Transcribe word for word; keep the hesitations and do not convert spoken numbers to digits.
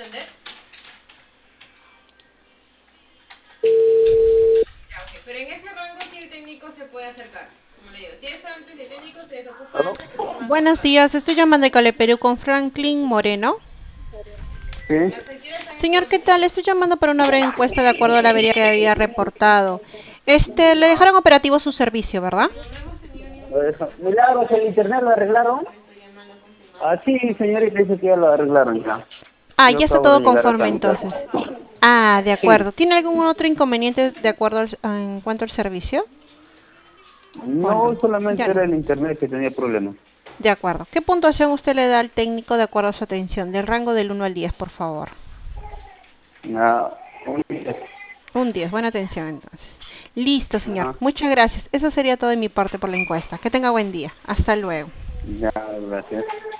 atender? Ya, ok. Pero en ese rango sí el técnico se puede acercar. Como le digo, si es antes y el técnico se desocupa ¿Aló? antes, es un rango Buenos cerrado. días, estoy llamando de Cale Perú con Franklin Moreno. Sí. La efectiva está en este Señor, ¿qué momento. tal? Estoy llamando para una breve encuesta de acuerdo a la avería que había reportado. Este, le dejaron operativo su servicio, ¿verdad? No, no hemos tenido ni un Lo solo dejo. reporte de Milagros, el avería internet lo hasta este arreglaron. momento llamando a confirmar. Ah, sí, señorita, dice que ya lo arreglaron ya. Ah, Yo ya está acabo de todo llegar acá conforme a mi casa. entonces. Ah, de Sí. acuerdo. ¿Tiene algún otro inconveniente de acuerdo al- en cuanto al servicio? ¿O No, no? Ya solamente era no. el internet que tenía problemas. De acuerdo. ¿Qué puntuación usted le da al técnico de acuerdo a su atención? Del rango del uno al diez, por favor. Ah, un- Un diez, buena atención entonces. Listo, señor. Ajá. Muchas gracias. Eso sería todo de mi parte por la encuesta. Que tenga buen día. Hasta luego. Ya, gracias.